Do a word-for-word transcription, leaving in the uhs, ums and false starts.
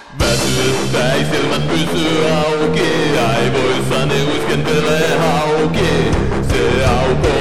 Väsyttää ei silmät pysy auki, aivoissani uiskentelee hauki. Se auko